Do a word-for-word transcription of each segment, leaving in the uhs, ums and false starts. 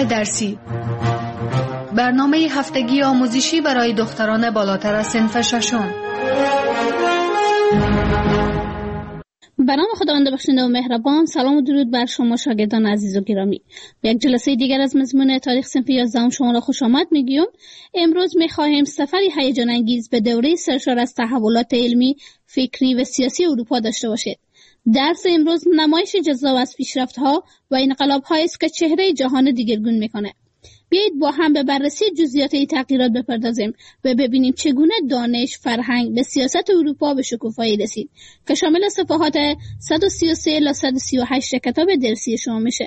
برنامه درسی، برنامه هفتگی آموزشی برای دختران بالاتر از صنف ششم. به نام خداوند بخشنده و مهربان. سلام و درود بر شما شاگردان عزیز و گرامی. به یک جلسه دیگر از مضمون تاریخ صنف یازدهم شما را خوش آمد میگیم. امروز میخواهیم سفری هیجان انگیز به دوره سرشار از تحولات علمی، فکری و سیاسی اروپا داشته باشید. درس امروز نمایش جذاب از پیشرفت‌ها و انقلاب‌هایی است که چهره جهان دیگرگون میکنه. بیایید با هم به بررسی جزئیات این تغییرات بپردازیم و ببینیم چگونه دانش، فرهنگ و سیاست اروپا به شکوفایی رسید که شامل صفحات صد و سی و سه الی صد و سی و هشت کتاب درسی شما میشه.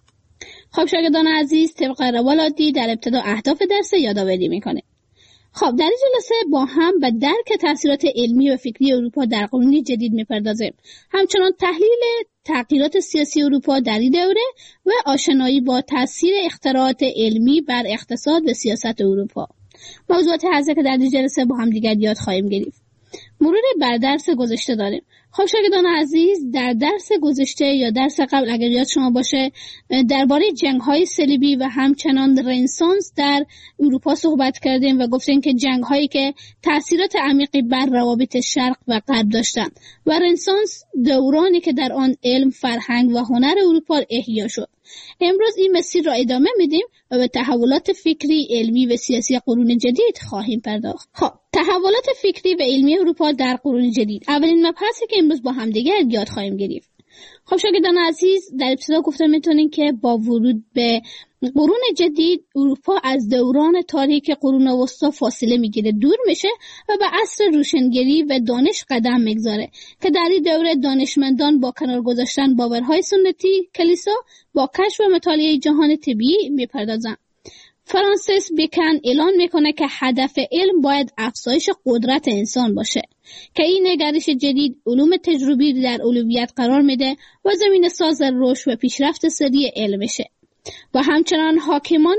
خب شاگردان عزیز، طبق روال عادی در ابتدا اهداف درس یادآوری میکنه. خب در این جلسه با هم به درک تاثیرات علمی و فکری اروپا در قرون جدید میپردازیم. همچنان تحلیل تغییرات سیاسی اروپا در این دوره و آشنایی با تاثیر اختراعات علمی بر اقتصاد و سیاست اروپا. موضوعات هسته که در این جلسه با هم دیگر یاد خواهیم گرفت. مرور بر درس گذشته داریم. خب شاگردان عزیز، در درس گذشته یا درس قبل اگر یاد شما باشه درباره جنگ‌های صلیبی و همچنان رنسانس در اروپا صحبت کردیم و گفتیم که جنگ‌هایی که تأثیرات عمیقی بر روابط شرق و غرب داشتند و رنسانس دورانی که در آن علم، فرهنگ و هنر اروپا احیا شد. امروز این مسیر را ادامه میدیم و به تحولات فکری، علمی و سیاسی قرون جدید خواهیم پرداخت. خب تحولات فکری و علمی اروپا در قرون جدید اولین مبحثی که امروز با هم دیگر یاد خواهیم گرفت. خب شاگردان عزیز، در ابتدا گفتم میتونین که با ورود به قرون جدید اروپا از دوران تاریک قرون وسطا فاصله میگیره، دور میشه و به عصر روشنگری و دانش قدم میگذاره که در این دوره دانشمندان با کنار گذاشتن باورهای سنتی کلیسا با کشف و مطالعه جهان طبیعی میپردازن. فرانسیس بیکن اعلان میکنه که هدف علم باید افزایش قدرت انسان باشه که این نگرش جدید علوم تجربی در اولویت قرار میده و زمین ساز رشد و پیشرفت سریع علمشه. و همچنان حاکمان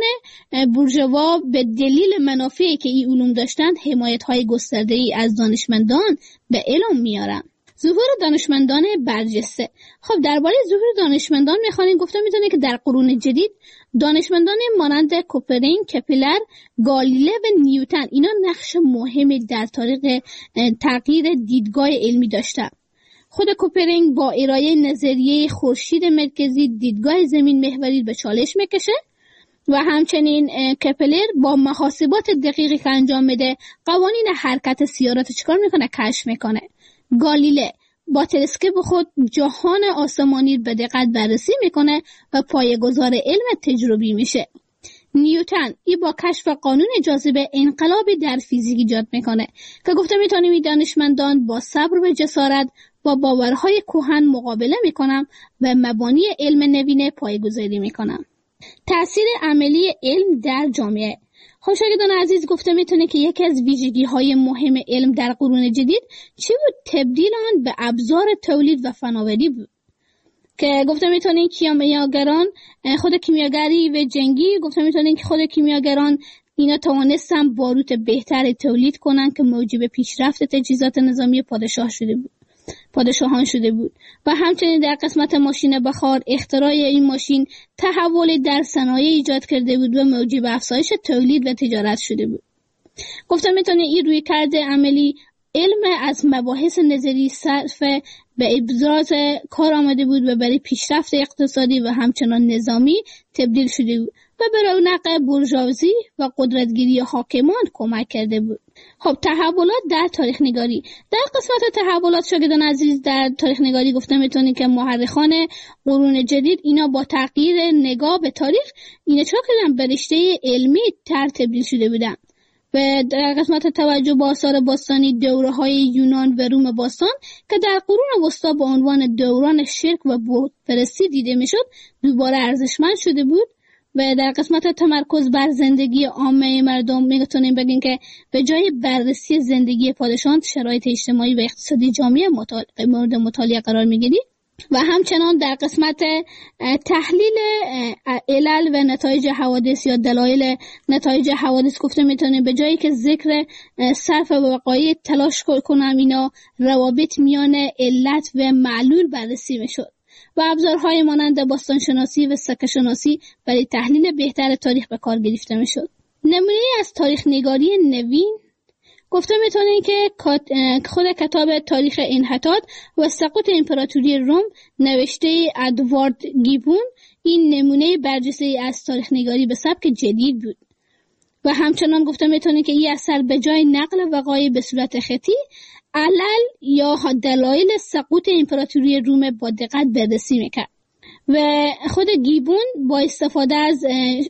بورژوا به دلیل منافعی که این علوم داشتند حمایت‌های گسترده‌ای از دانشمندان به علم میارن. ظهور دانشمندان برجسته. خب درباره ظهور دانشمندان میخوانیم. گفتم میتونه که در قرون جدید دانشمندان مانند کوپرینگ، کپلر، گالیله و نیوتن اینا نقش مهمی در تاریخ تغییر دیدگاه علمی داشتند. خود کوپرینگ با ارائه نظریه خورشید مرکزی دیدگاه زمین محوری به چالش میکشه و همچنین کپلر با محاسبات دقیقی که انجام میده قوانین حرکت سیارات چیکار میکنه؟ کشف میکنه. گالیله با تلسکوپ خود جهان آسمانی به دقت بررسی میکنه و پایه‌گذار علم تجربی میشه. نیوتن ای با کشف قانون جاذبه انقلابی در فیزیک ایجاد میکنه که گفته میتونیم این دانشمندان با صبر و جسارت با باورهای کهن مقابله میکنن و مبانی علم نوینه پایه‌گذاری میکنن. تأثیر عملی علم در جامعه. خب شاگردان عزیز، گفته میتونه که یکی از ویژگی‌های مهم علم در قرون جدید چی بود؟ تبدیل آن به ابزار تولید و فناوری بود که گفته میتونین کیمیاگران خود کیمیاگری و جنگی گفته میتونین که خود کیمیاگران اینا توانستن باروت بهتری تولید کنن که موجب پیشرفت تجهیزات نظامی پادشاه شده بود پادشاهان شده بود و همچنین در قسمت ماشین بخار اختراع این ماشین تحول در صنایع ایجاد کرده بود و موجب افزایش تولید و تجارت شده بود. گفتم میتونه این روی کرده عملی علم از مباحث نظری صرف به ابراز کار آمده بود و برای پیشرفت اقتصادی و همچنان نظامی تبدیل شده بود و به رونق بورژوازی و قدرتگیری حاکمان کمک کرده بود. خب تحولات در تاریخ نگاری. در قسمت تحولات شاگردان عزیز در تاریخ نگاری گفته میتونید که مورخان قرون جدید اینا با تغییر نگاه به تاریخ اینا چرا کردن به رشته علمی تر تبدیل شده بودن و در قسمت توجه به آثار باستانی دوره‌های یونان و روم باستان که در قرون وسطا با عنوان دوران شرک و بتپرستی دیده میشد دوباره ارزشمند شده بود و در قسمت تمرکز بر زندگی عامه مردم میتونیم بگیم که به جای بررسی زندگی پادشاهان شرایط اجتماعی و اقتصادی جامعه مطالعه مورد مطالعه قرار میگیرید و همچنان در قسمت تحلیل علل و نتایج حوادث یا دلایل نتایج حوادث گفته میتونیم به جایی که ذکر صرف وقایع تلاش کنم اینا روابط میان علت و معلول بررسی میشد و ابزارهای مانند باستانشناسی و سکه‌شناسی برای تحلیل بهتر تاریخ به کار گرفته میشد. نمونه از تاریخ نگاری نوین گفته میتونیم که خود کتاب تاریخ انحطاط و سقوط امپراتوری روم نوشته ادوارد گیبون این نمونه برجسته از تاریخ نگاری به سبک جدید بود. و همچنان گفته میتونیم که این اثر به جای نقل وقایع به صورت خطی علل یا دلایل سقوط امپراتوری روم با دقت بررسی میکرد و خود گیبون با استفاده از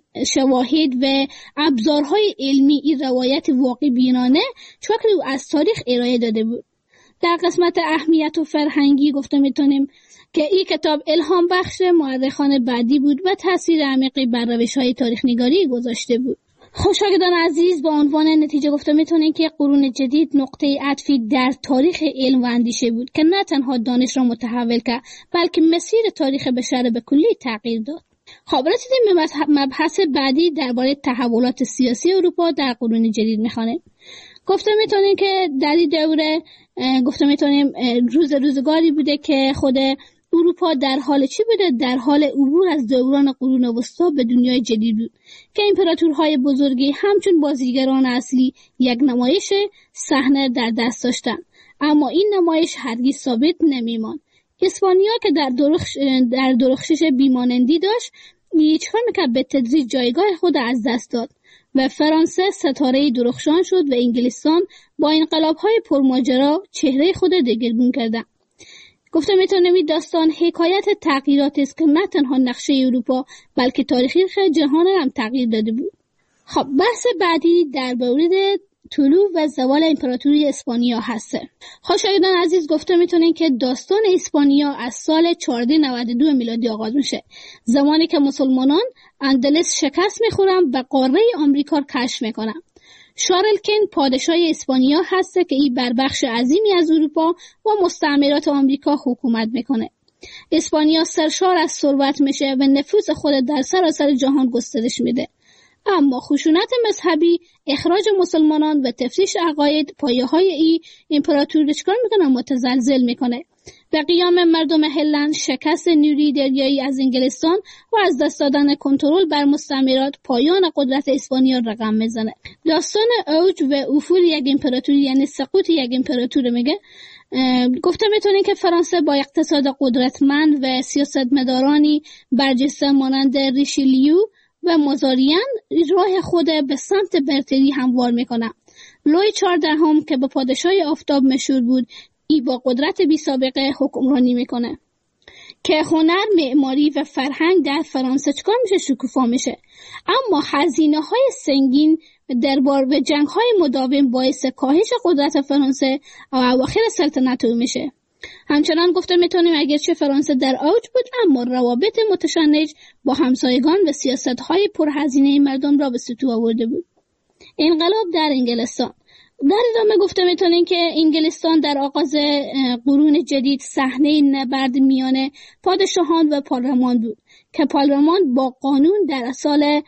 شواهد و ابزارهای علمی این روایت واقع بینانه شکل او از تاریخ ارائه داده بود. در قسمت اهمیت و فرهنگی گفته میتونیم که این کتاب الهام بخش مورخان بعدی بود و تاثیر عمیقی بر روش‌های تاریخ نگاری گذاشته بود. خوشاگدان عزیز، با عنوان نتیجه گفته میتونیم که قرون جدید نقطه عطفی در تاریخ علم و اندیشه بود که نه تنها دانش را متحول کرد بلکه مسیر تاریخ بشر به کلی تغییر داد. خب رسیدیم به مبحث بعدی درباره تحولات سیاسی اروپا در قرون جدید میخوانیم. گفته میتونیم که در این دوره گفته میتونیم روز روزگاری بوده که خود اروپا در حال چی بوده؟ در حال عبور از دوران قرون وسطا به دنیای جدید بود که امپراتورهای بزرگی همچون بازیگران اصلی یک نمایش صحنه در دست داشتن، اما این نمایش هرگز ثابت نمیمان. اسپانیا که در درخش در درخشش بیمانندی داشت چیکار میکرد؟ به تدریج جایگاه خود از دست داد و فرانسه ستاره درخشان شد و انگلستان با انقلاب‌های پرماجرا چهره خود دگرگون کردند. گفته میتونم این داستان حکایت تغییرات است که نه تنها نقشه اروپا بلکه تاریخ جهان هم تغییر داده بود. خب بحث بعدی در مورد طلوع و زوال امپراتوری اسپانیا هسته. خوشایندان عزیز، گفته میتونیم که داستان اسپانیا از سال چهارصد و نود و دو میلادی آغاز میشه، زمانی که مسلمانان اندلس شکست میخورن و قاره آمریکا رو کشف میکنن. شارلکن پادشاه اسپانیا هسته که این بر بخش عظیمی از اروپا و مستعمرات آمریکا حکومت میکنه. اسپانیا سرشار از ثروت میشه و نفوذ خود در سراسر جهان گسترش میده، اما خشونت مذهبی، اخراج مسلمانان و تفتیش عقاید پایه‌های این امپراتوری رو چکار میکنه؟ متزلزل میکنه. به قیام مردم هلند، شکست نیروی دریایی از انگلستان و از دست دادن کنترل بر مستعمرات پایان قدرت اسپانیا رقم میزنه. داستان اوج و افول یک امپراتوری یعنی سقوط یک امپراتوری میگه. گفته میتونیم که فرانسه با اقتصاد قدرتمند و سیاستمدارانی برجسته مانند ریشیلیو و مازاریان راه خود به سمت برتری هموار میکنه. لوی چهاردهم که به پادشاه آفتاب مشهور بود، ای با قدرت بی سابقه حکمرانی میکنه که هنر، معماری و فرهنگ در فرانسه چکار میشه؟ شکوفا میشه. اما هزینه های سنگین دربار و جنگ های مداوم باعث کاهش قدرت فرانسه و اواخر سلطنت او میشه. همچنان گفته میتونیم اگرچه فرانسه در اوج بود، اما روابط متشنج با همسایگان و سیاست های پرهزینه مردم را به سطوح آورده بود. انقلاب در انگلستان. در ادامه گفته میتونیم که انگلستان در آغاز قرون جدید صحنه نبرد میان پادشاهان و پارلمان بود که پارلمان با قانون در سال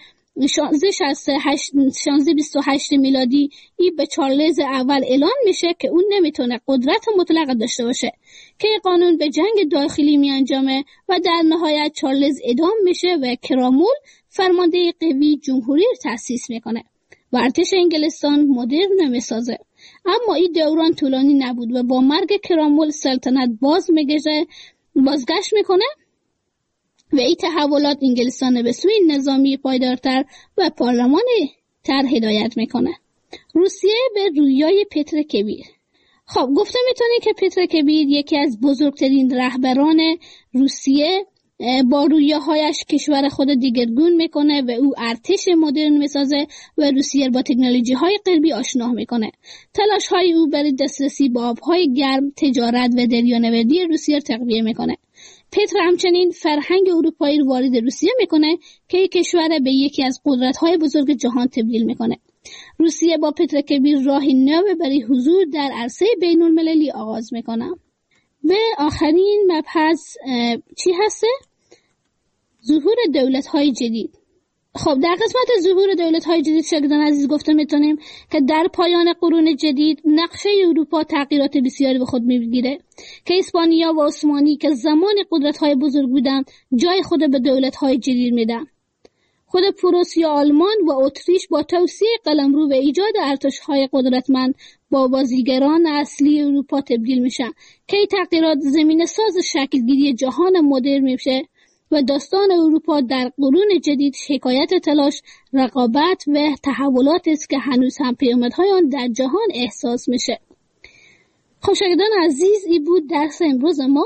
شانزده بیست و هشت میلادی ای به چارلز اول اعلان میشه که اون نمیتونه قدرت مطلق داشته باشه که قانون به جنگ داخلی می انجامه و در نهایت چارلز اعدام میشه و کرامول فرمانده قوی جمهوری تأسیس میکنه و ارتش انگلستان مدرن میسازه. اما این دوران طولانی نبود و با مرگ کرامول سلطنت باز میگه بازگشت میکنه و این تحولات انگلستان به سوی نظامی پایدارتر و پارلمانی تر هدایت میکنه. روسیه به رویای پتر کبیر. خب گفته میتونی که پتر کبیر یکی از بزرگترین رهبران روسیه با رویاهایش کشور خود دیگرگون میکنه و او ارتش مدرن میسازه و روسیه با تکنولوژی های غربی آشنا میکنه. تلاش های او برای دسترسی به آبهای گرم، تجارت و دریانوردی روسیه تقویه میکنه. پتر همچنین فرهنگ اروپایی رو وارد روسیه میکنه که یک کشور به یکی از قدرت‌های بزرگ جهان تبدیل میکنه. روسیه با پتر کبیر راهی نو برای حضور در عرصه بین‌المللی آغاز میکنه. و آخرین مبحث چی هسته؟ ظهور دولت‌های جدید. خب در قسمت ظهور دولت‌های جدید شاگردان عزیز گفته میتونیم که در پایان قرون جدید نقشه اروپا تغییرات بسیاری به خود میگیره که اسپانیا و عثمانی که زمان قدرت‌های بزرگ بودند جای خود به دولت‌های جدید میدن. خود پروسیا آلمان و اتریش با توسعه قلمرو و ایجاد ارتش‌های قدرتمند با بازیگران اصلی اروپا تبدیل میشن که این تغییرات زمینه ساز شکلگیری جهان مدرن میشه و داستان اروپا در قرون جدید حکایت تلاش، رقابت و تحولات است که هنوز هم پیامدهای آن در جهان احساس میشه. خب شاگردان عزیز، این بود درس امروز ما.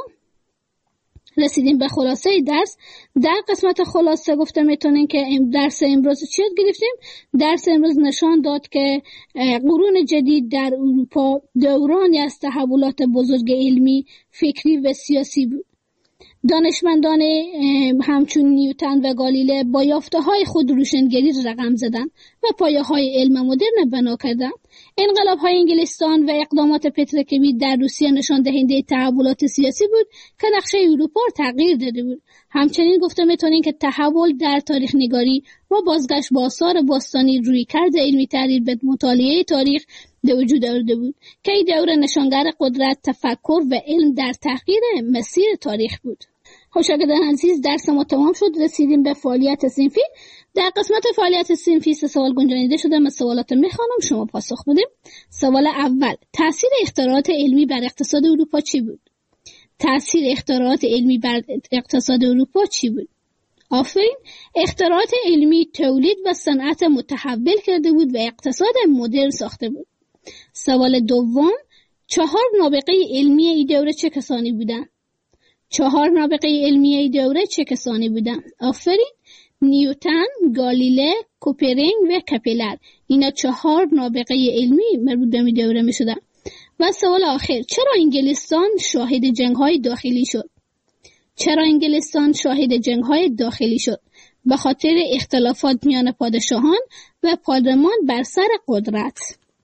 رسیدیم به خلاصه درس. در قسمت خلاصه گفته میتونین که درس امروز چی یاد گرفتیم؟ درس امروز نشان داد که قرون جدید در اروپا دورانی از تحولات بزرگ علمی، فکری و سیاسی بود. دانشمندان همچون نیوتن و گالیله با یافته‌های خود روشنگری رقم زدند و پایه‌های علم مدرن بنا کردند. انقلاب‌های انگلستان و اقدامات پتر کبیر در روسیه نشان دهنده تحولات سیاسی بود که نقشه اروپا را تغییر داده بود. همچنین گفته میتونیم که تحول در تاریخ نگاری و بازگشت به آثار باستانی رویکرد علمی تحلیل به مطالعه تاریخ به وجود آورده بود که این دوره نشانگر قدرت، تفکر و علم در تغییر مسیر تاریخ بود. خب شاگردان عزیز، درس ما تمام شد. رسیدیم به فعالیت صنفی. در قسمت فعالیت صنفی سه سوال گنجانیده شده. من سوالات میخوانم، شما پاسخ بدید. سوال اول: تاثیر اختراعات علمی بر اقتصاد اروپا چی بود؟ تاثیر اختراعات علمی بر اقتصاد اروپا چی بود؟ آفرین. اختراعات علمی تولید و صنعت متحول کرده بود و اقتصاد مدرن ساخته بود. سوال دوم: چهار نابغه علمی این دوره چه کسانی بودند؟ چهار نابغه علمی این دوره چه کسانی بودند؟ آفرین. نیوتن، گالیله، کوپرینگ و کپلر. اینا چهار نابغه علمی مربوط به این دوره می شدن. و سوال آخر: چرا انگلستان شاهد جنگ‌های داخلی شد؟ چرا انگلستان شاهد جنگ‌های داخلی شد؟ به خاطر اختلافات میان پادشاهان و پارلمان بر سر قدرت.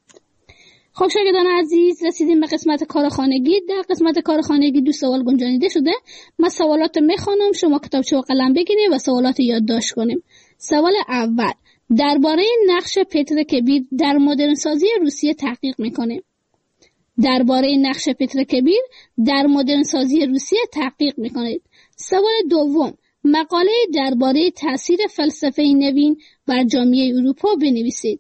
خب شاگردان عزیز، رسیدیم به قسمت کارخانگی. در قسمت کارخانگی دو سوال گنجانیده شده. من سوالات میخوانم، شما کتابچه و قلم بگیرید و سوالات یادداشت کنیم. سوال اول: درباره نقش پتر کبیر در مدرن سازی روسیه تحقیق میکنیم. درباره نقش پتر کبیر در مدرن سازی روسیه تحقیق میکنید. سوال دوم: مقاله درباره تاثیر فلسفه نوین بر جامعه اروپا بنویسید.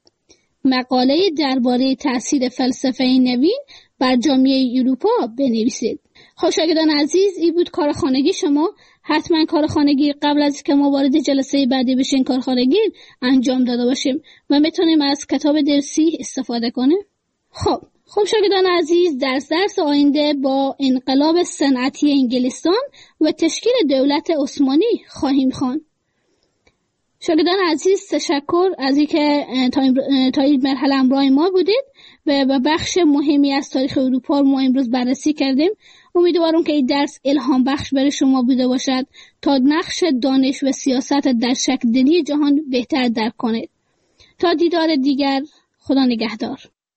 مقاله درباره تاثیر فلسفه نوین بر جامعه اروپا بنویسید. خب شاگردان عزیز، این بود کارخانگی شما. حتما کارخانگی قبل از که ما وارد جلسه بعدی بشین کارخانگی انجام داده باشیم و میتونیم از کتاب درسی استفاده کنیم. خب خب شاگردان عزیز، در درس آینده با انقلاب صنعتی انگلستان و تشکیل دولت عثمانی خواهیم خواند. شاگردان عزیز، تشکر از اینکه تا این مرحله همراه ما بودید و به بخش مهمی از تاریخ اروپا ما امروز بررسی کردیم. امیدوارم که این درس الهام بخش برای شما بوده باشد تا نقش دانش و سیاست در شکل دهی جهان بهتر درک کنید. تا دیدار دیگر، خدا نگهدار.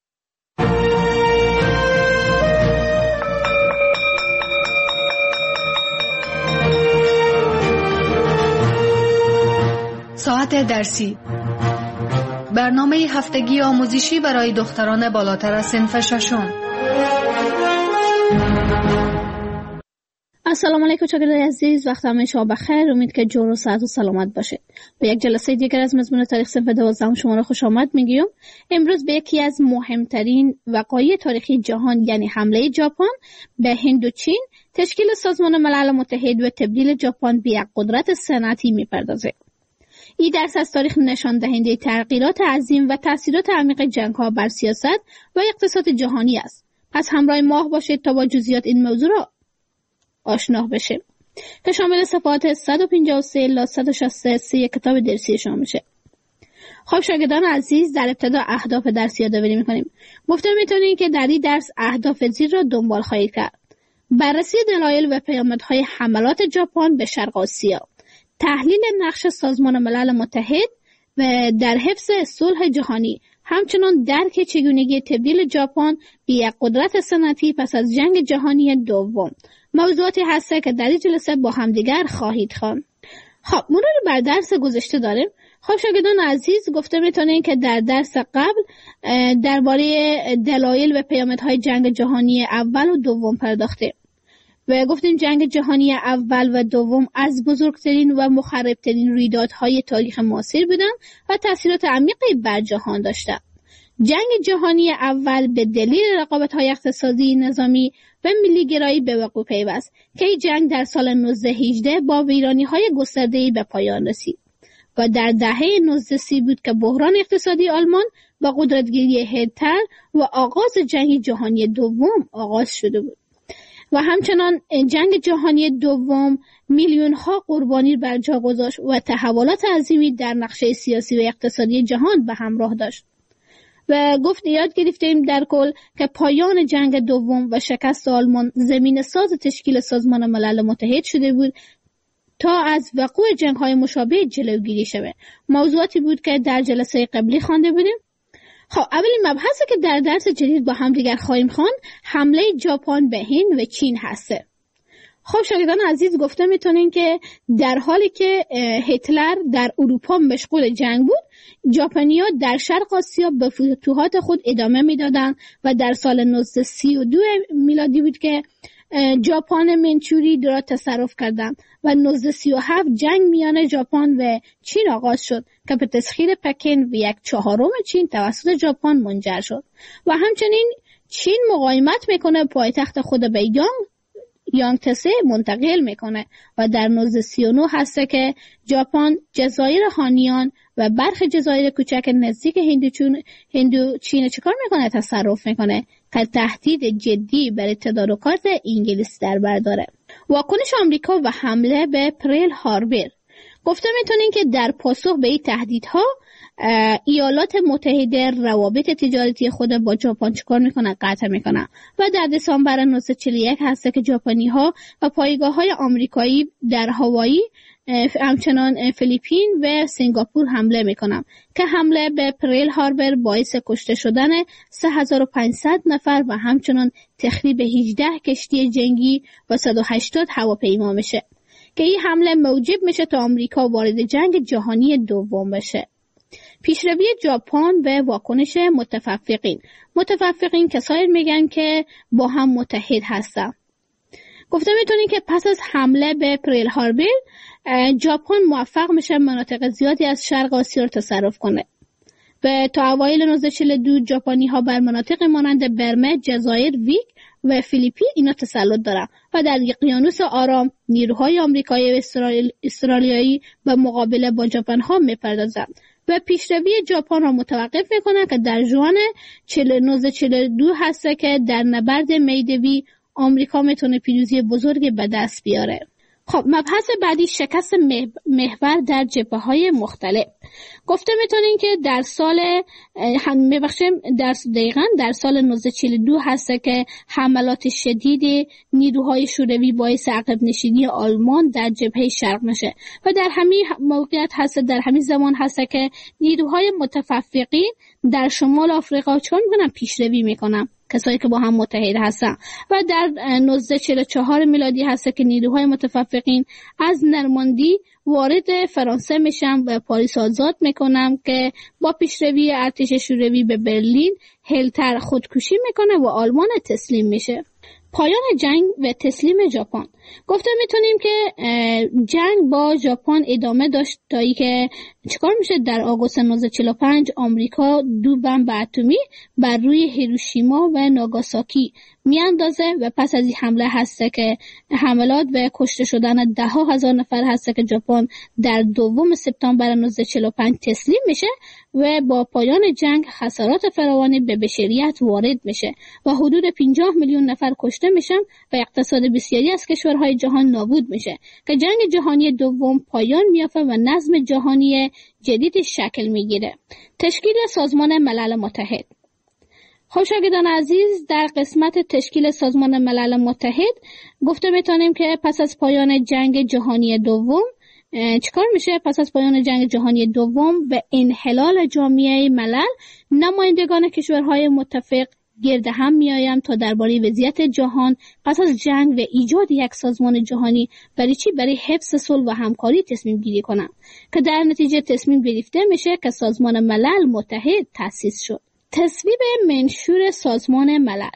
ساعت درسی، برنامه هفتگی آموزشی برای دختران بالاتر از صنف ششم. السلام علیکم شاگردان عزیز، وقت همه شما بخیر. امید که جور و صحت و سلامت باشید. به یک جلسه دیگر از مضمون تاریخ صنف دوازدهم شما را خوش آمد میگیم. امروز به یکی از مهمترین وقایع تاریخی جهان، یعنی حمله ژاپن به هند و چین، تشکیل سازمان ملل متحد و تبدیل ژاپن به یک قدرت صنعتی میپردازه. این درس از تاریخ نشان دهنده تغییرات عظیم و تأثیرات عمیق جنگ‌ها بر سیاست و اقتصاد جهانی است. پس همراه ما باشید تا با جزئیات این موضوع را آشنا بشیم که شامل صفحات صد و پنجاه و سه الی صد و شصت و سه کتاب درسی شما میشه. خب شاگردان عزیز، در ابتدا اهداف درس یادآوری می‌کنیم. گفته می‌تونیم که در این درس اهداف زیر را دنبال خواهید کرد: بررسی دلایل و پیامدهای حملات ژاپن به شرق آسیا، تحلیل نقش سازمان ملل متحد و در حفظ صلح جهانی، همچنان درک چگونگی تبدیل ژاپن به یک قدرت صنعتی پس از جنگ جهانی دوم. موضوعاتی هست که در این جلسه با همدیگر خواهید خواند. خب مرور بر درس گذشته داریم. خب شاگردان عزیز، گفته میتونین که در درس قبل درباره دلایل و پیامدهای جنگ جهانی اول و دوم پرداختیم و گفتیم جنگ جهانی اول و دوم از بزرگترین و مخربترین رویدادهای تاریخ معاصر بودن و تاثیرات عمیقی بر جهان داشتند. جنگ جهانی اول به دلیل رقابت‌های اقتصادی، نظامی و ملی‌گرایی به وقوع پیوست که این جنگ در سال نوزده هجده با ویرانی‌های گسترده‌ای به پایان رسید و در دهه نوزده سی بود که بحران اقتصادی آلمان با قدرتگیری هیتلر و آغاز جنگ جهانی دوم آغاز شده بود. و همچنان جنگ جهانی دوم میلیون ها قربانی بر جا گذاشت و تحولات عظیمی در نقشه سیاسی و اقتصادی جهان به همراه داشت. و گفت یاد گرفتیم در کل که پایان جنگ دوم و شکست آلمان زمین ساز تشکیل سازمان ملل متحد شده بود تا از وقوع جنگ های مشابه جلوگیری شود. موضوعاتی بود که در جلسه قبلی خوانده بودیم. خب اولین مبحثی که در درس جدید با هم دیگر خواهیم خواند حمله ژاپن به هند و چین هسته. خب شاگردان عزیز، گفته میتونین که در حالی که هیتلر در اروپا مشغول جنگ بود، ژاپنی‌ها در شرق آسیا به فتوحات خود ادامه میدادند و در سال نوزده سی و دو میلادی بود که ژاپن منچوری را تصرف کردند و نوزده سی و هفت جنگ میان ژاپن و چین آغاز شد که به تسخیر پکن و یک چهارم چین توسط ژاپن منجر شد و همچنین چین مقاومت میکنه، پایتخت خود به یانگ یانگتسه منتقل میکنه و در نوزده سی و نه هسته که ژاپن جزایر هانیان و برخی جزایر کوچک نزدیک هندوچین هندو چین چیکار میکنه؟ تصرف میکنه که تهدید جدی برای تدارکات انگلیس در بر داره. واکنش آمریکا و حمله به پرل هاربر. گفته میتونین که در پاسخ به این تهدیدها ایالات متحده روابط تجارتی خود با ژاپن چیکار میکنن؟ قطع میکنن و در دسامبر نوزده چهل و یک هسته که ژاپنی ها و پایگاه های آمریکایی در هاوایی، همچنان فیلیپین و سنگاپور حمله میکنن که حمله به پرل هاربر باعث کشته شدن سه هزار و پانصد نفر و همچنان تخریب هجده کشتی جنگی و صد و هشتاد هواپیما میشه که این حمله موجب میشه تا آمریکا وارد جنگ جهانی دوم بشه. پیشروی ژاپن و واکنش متفقین. متفقین کسایی میگن که با هم متحد هستن. گفته میتونین که پس از حمله به پرل هاربر ژاپن موفق میشه مناطق زیادی از شرق آسیا رو تصرف کنه. و تا اوایل نوزده چهل و دو ژاپنی ها بر مناطق مانند برمه، جزایر، ویک و فیلیپین اینا تسلط دارن و در اقیانوس آرام نیروهای آمریکایی و استرالیایی به مقابله با ژاپن ها میپردازند و پیشروی ژاپن را متوقف میکنه که در ژوئن نوزده چهل و دو هسته که در نبرد میدوی آمریکا میتونه پیروزی بزرگ به دست بیاره. خب مبحث بعدی شکست محور در جبهه‌های مختلف. گفته میتونین که در سال هم میبخشیم در دقیقاً در سال نوزده چهل و دو هسته که حملات شدید نیروهای شوروی باعث عقب نشینی آلمان در جبهه شرق میشه و در همین موقعیت هست در همین زمان هسته که نیروهای متفقین در شمال آفریقا چون میکنن پیشروی میکنن، کسایی که با هم متحد هستن و در نوزده چهل و چهار میلادی هست که نیروهای متفقین از نرماندی وارد فرانسه میشن و پاریس آزاد میکنن که با پیشروی ارتش شوروی به برلین هیتلر خودکشی میکنه و آلمان تسلیم میشه. پایان جنگ و تسلیم ژاپن. گفته میتونیم که جنگ با ژاپن ادامه داشت تا ای که چیکار میشه در آگوست نوزده چهل و پنج آمریکا دو بمب اتمی بر روی هیروشیما و ناگاساکی میاندازه و پس از این حمله هسته که حملات و کشته شدن ده ها هزار نفر هسته که ژاپن در دوم سپتامبر نوزده چهل و پنج تسلیم میشه و با پایان جنگ خسارات فراوانی به بشریت وارد میشه و حدود پنجاه میلیون نفر کشته میشن و اقتصاد بسیاری از کشورهای جهان نابود میشه که جنگ جهانی دوم پایان میافته و نظم جهانی جدید شکل میگیره. تشکیل سازمان ملل متحد. خب شاگردان عزیز، در قسمت تشکیل سازمان ملل متحد گفته میتونیم که پس از پایان جنگ جهانی دوم چیکار میشه؟ پس از پایان جنگ جهانی دوم به انحلال جامعه ملل، نمایندگان کشورهای متفق گرد هم میآیم تا درباره وضعیت جهان پس از جنگ و ایجاد یک سازمان جهانی برای چی؟ برای حفظ صلح و همکاری تصمیم گیری کنم که در نتیجه تصمیم گرفته میشه که سازمان ملل متحد تأسیس شد. تصویب منشور سازمان ملل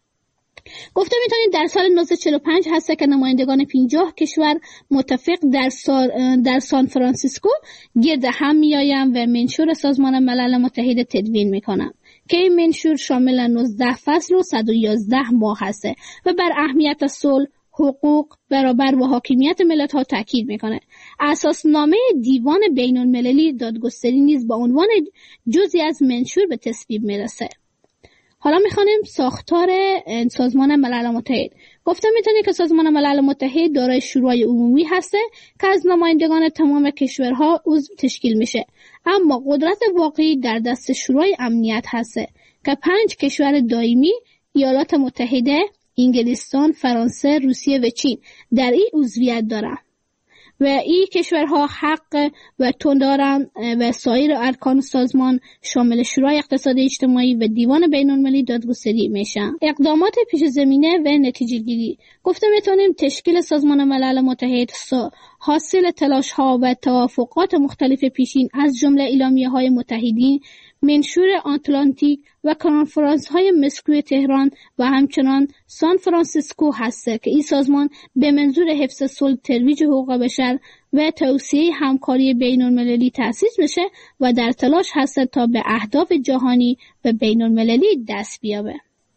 گفته میتونید در سال نوزده چهل و پنج هست که نمایندگان پنجاه کشور متفق در, در سان فرانسیسکو گرد هم میآیند و منشور سازمان ملل متحد تدوین میکنند که این منشور شامل نوزده فصل و صد و یازده ماه هست و بر اهمیت صلح، حقوق، برابر و حاکمیت ملت ها تاکید میکنه. اساسنامه دیوان بین المللی دادگستری نیز با عنوان جزئی از منشور به تصویب میرسه. حالا میخوانیم ساختار سازمان ملل متحد. گفته میتونه که سازمان ملل متحد دارای شورای عمومی هسته که از نمایندگان تمام کشورها عضو تشکیل میشه، اما قدرت واقعی در دست شورای امنیت هسته که پنج کشور دائمی، ایالات متحده، انگلستان، فرانسه، روسیه و چین در این عضویت دارند و این کشورها حق و تون دارند و سایر ارکان سازمان شامل شورای اقتصادی اجتماعی و دیوان بین المللی دادگستری میشن. اقدامات پیش زمینه و نتیجه گیری. گفته میتونیم تشکیل سازمان ملل متحد حاصل تلاش ها و توافقات مختلف پیشین از جمله اعلامیه های متحدین، منشور آتلانتیک و کنفرانس های مسکو تهران و همچنان سان فرانسیسکو هسته که این سازمان به منظور حفظ صلح، ترویج حقوق بشر و توسعه همکاری بین المللی تأسیس بشه و در تلاش هسته تا به اهداف جهانی و بین المللی دست بیابه.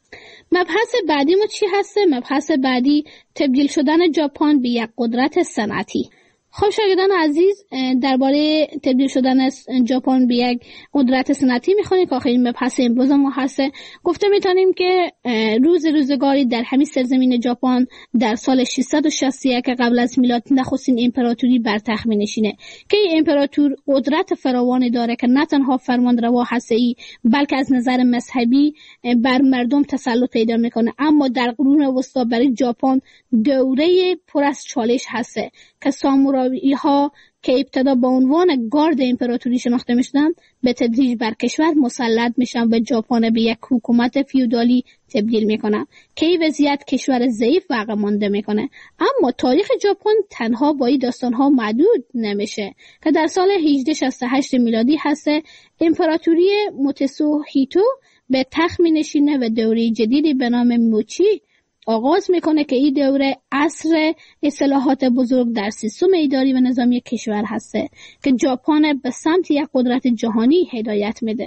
مبحث بعدی ما چی هسته؟ مبحث بعدی تبدیل شدن ژاپن به یک قدرت صنعتی. خب شاگردان عزیز، درباره تبدیل شدن ژاپن به یک قدرت صنعتی میخونیم که آخرین مبحث امروز ما هسته. گفته میتونیم که روز روزگاری در همین سرزمین ژاپن در سال ششصد و شصت و یک قبل از میلاد نخستین امپراتوری بر تخت می‌نشینه که این امپراتور قدرت فراوانی داره که نه تنها فرمانروا هسته‌ای بلکه از نظر مذهبی بر مردم تسلط پیدا میکنه، اما در قرون وسطا برای ژاپن دوره پر از چالش هسته که سامورایی ها که ابتدا با عنوان گارد امپراتوری شناخته میشدن به تدریج بر کشور مسلط میشن و ژاپن به یک حکومت فیودالی تبدیل میکنن که این وضعیت کشور ضعیف و عقب مانده میکنه. اما تاریخ ژاپن تنها با این داستانها محدود نمیشه که در سال هجده شصت و هشت میلادی هسته امپراتوری موتسوهیتو به تخت مینشینه و دوره جدیدی به نام موچی آغاز میکنه که این دوره عصر اصلاحات بزرگ در سیستم اداری و نظامی کشور هسته که ژاپن به سمت یک قدرت جهانی هدایت میده.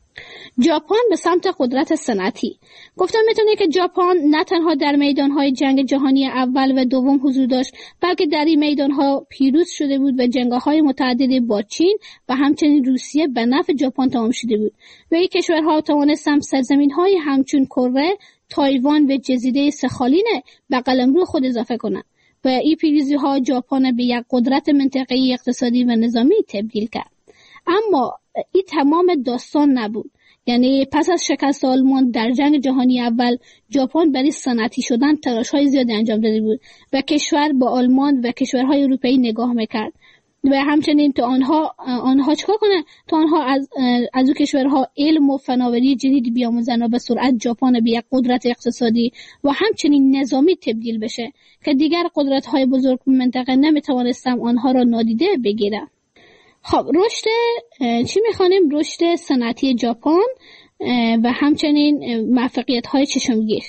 ژاپن به سمت قدرت صنعتی. گفتم میتونه که ژاپن نه تنها در میدانهای جنگ جهانی اول و دوم حضور داشت بلکه در این میدانها پیروز شده بود و جنگ‌های متعددی با چین و همچنین روسیه به نفع ژاپن تمام شده بود و این کشورها توانستند سرزمین‌های همچون کره، تایوان و جزیره سخالین به قلمرو خود اضافه کنند و این پیروزی‌ها ژاپن به یک قدرت منطقه‌ای اقتصادی و نظامی تبدیل کرد. اما این تمام داستان نبود. یعنی پس از شکست آلمان در جنگ جهانی اول ژاپن برای صنعتی شدن تلاش‌های زیادی انجام داده بود و کشور با آلمان و کشورهای اروپایی نگاه می‌کرد و همچنین تو آنها آنها چیکار کنه؟ تو آنها از از اون کشورها علم و فناوری جدید بیاموزن و به سرعت ژاپن به یک قدرت اقتصادی و همچنین نظامی تبدیل بشه که دیگر قدرت‌های بزرگ منطقه نمی‌توانستن آنها را نادیده بگیرن. خب رشد چی می‌خوانیم؟ رشد صنعتی ژاپن و همچنین موفقیت‌های چشمگیر.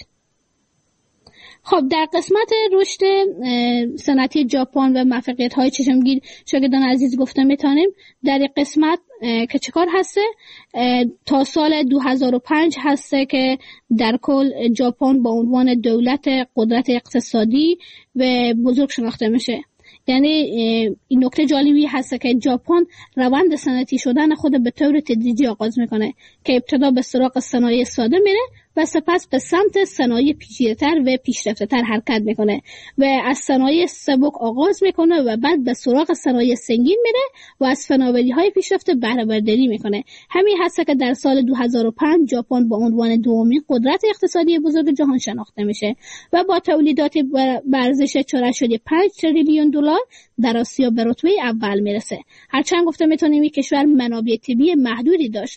خب در قسمت رشد صنعتی ژاپن و موفقیت‌های چشمگیر شاگردان عزیز گفته میتونیم در این قسمت که چکار هسته تا سال دو هزار و پنج هسته که در کل ژاپن با عنوان دولت قدرت اقتصادی و بزرگ شناخته میشه. یعنی این نکته جالبی هست که ژاپن روند صنعتی شدن خود به طور تدریجی آغاز میکنه که ابتدا به سراغ صنایع ساده میره و سپس به سمت صنایع پیچیده‌تر و پیشرفته‌تر حرکت میکنه و از صنایع سبک آغاز میکنه و بعد به سراغ صنایع سنگین میره و از فناوری‌های پیشرفته بهره برداری میکنه. همین هست که در سال دو هزار و پنج ژاپن با عنوان دومین قدرت اقتصادی بزرگ جهان شناخته میشه و با تولیدات به ارزش چهار ممیز پنج تریلیون دلار در آسیا به رتبه اول میرسه. هرچند گفته میتونیم این کشور منابع طبیعی محدودی داشت،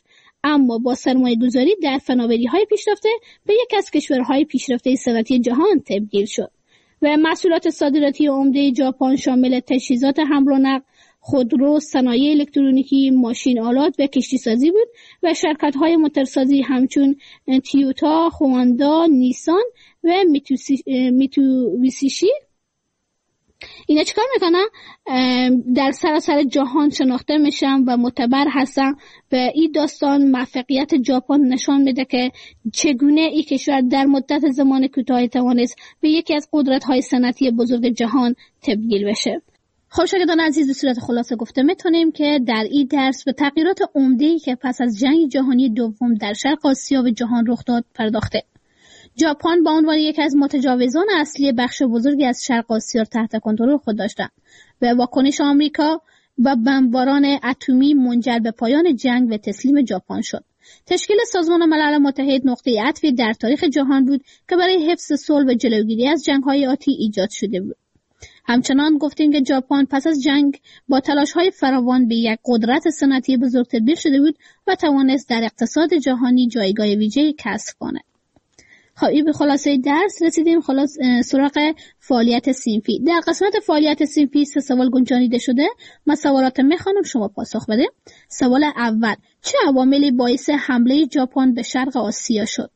اما با سرمایه گذاری در فناوری های پیشرفته به یک از کشورهای پیشرفته صنعتی جهان تبدیل شد و محصولات صادراتی عمده ژاپن شامل تجهیزات حمل و نقل، خودرو، صنایع الکترونیکی، ماشین آلات و کشتی سازی بود و شرکت های موتورسازی همچون تویوتا، هوندا، نیسان و میتسوبیشی اینا چیکار میکنن؟ در سراسر جهان شناخته میشن و معتبر هستن و این داستان موفقیت ژاپن نشان میده که چگونه این کشور در مدت زمان کوتاهی توانست به یکی از قدرت‌های صنعتی بزرگ جهان تبدیل بشه. خب شاگردان عزیز، به صورت خلاصه گفته میتونیم که در این درس به تغییرات عمده‌ای که پس از جنگ جهانی دوم در شرق آسیا و جهان رخ داد پرداخته. ژاپن با عنوان یک از متجاوزان اصلی بخش بزرگی از شرق آسیا تحت کنترل خود داشتند و واکنش آمریکا و بمباران اتمی منجر به پایان جنگ و تسلیم ژاپن شد. تشکیل سازمان ملل متحد نقطه عطفی در تاریخ جهان بود که برای حفظ صلح و جلوگیری از جنگ‌های آتی ایجاد شده بود. همچنان گفتیم که ژاپن پس از جنگ با تلاش‌های فراوان به یک قدرت صنعتی بزرگ تبدیل شده بود و توانست در اقتصاد جهانی جایگاه ویژه‌ای کسب کند. خب این به خلاصه درس رسیدیم. خلاص سراغ فعالیت صنفی. در قسمت فعالیت صنفی سه سوال گنجانیده شده. من سوالات میخوانم، شما پاسخ بده. سوال اول: چه عواملی باعث حمله ژاپن به شرق آسیا شد؟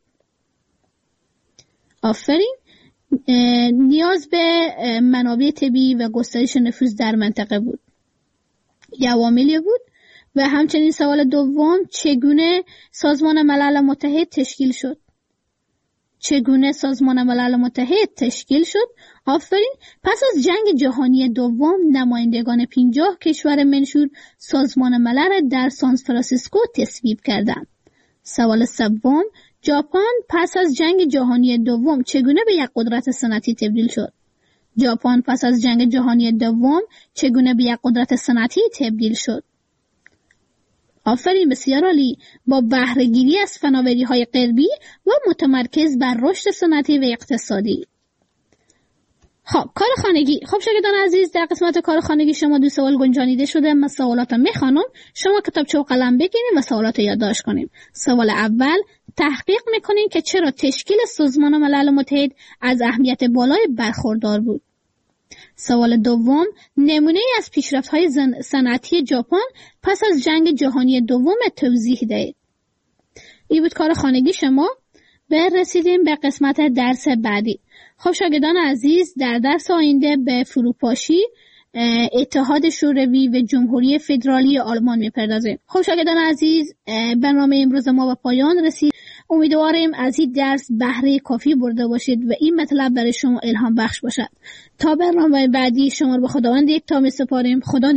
آفرین. نیاز به منابع طبیعی و گسترش نفوذ در منطقه بود. یه عواملی بود. و همچنین سوال دوم: چگونه سازمان ملل متحد تشکیل شد؟ چگونه سازمان ملل متحد تشکیل شد؟ آفرین. پس از جنگ جهانی دوم نمایندگان پنجاه کشور منشور سازمان ملل در سان فرانسیسکو تصویب کردند. سوال سوم: ژاپن پس از جنگ جهانی دوم چگونه به یک قدرت صنعتی تبدیل شد؟ ژاپن پس از جنگ جهانی دوم چگونه به یک قدرت صنعتی تبدیل شد؟ آفرین، بسیار عالی. با بهره گیری از فناوری‌های غربی و متمرکز بر رشد صنعتی و اقتصادی. خب کار خانگی. خب شاگردان عزیز، در قسمت کار خانگی شما دو سوال گنجانیده شده. من سوالات رو میخوانم، شما کتابچه و قلم بگیرید و سوالات رو یادداشت کنید. سوال اول: تحقیق میکنین که چرا تشکیل سازمان ملل متحد از اهمیت بالای برخوردار بود. سوال دوم: نمونه از پیشرفت‌های صنعتی ژاپن پس از جنگ جهانی دوم توضیح دهید. این بود کار خانگی شما. برسیدیم به قسمت درس بعدی. خب شاگردان عزیز، در درس آینده به فروپاشی اتحاد شوروی و جمهوری فدرالی آلمان میپردازیم. خب شاگردان عزیز، برنامه امروز ما به پایان رسید. امیدواریم از این درس بهره کافی برده باشید و این مطلب برای شما الهام بخش باشد. تا برنامه بعدی شما رو به خداوند یکتا میسپاریم. خدا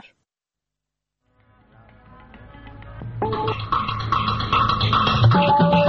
نگهدار.